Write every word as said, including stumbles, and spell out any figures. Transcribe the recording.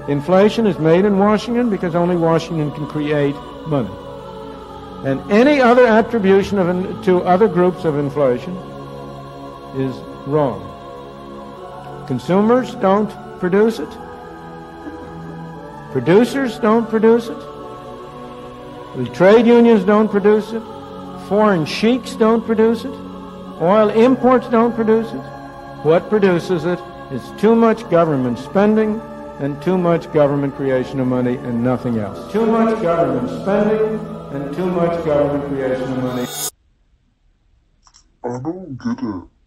Inflation is made in Washington because only Washington can create money. And any other attribution of in, to other groups of inflation is wrong. Consumers don't produce it. Producers don't produce it. The trade unions don't produce it. Foreign sheiks don't produce it. Oil imports don't produce it. What produces it is too much government spending and too much government creation of money and nothing else. Too much government spending and too much government creation of money. I don't get it.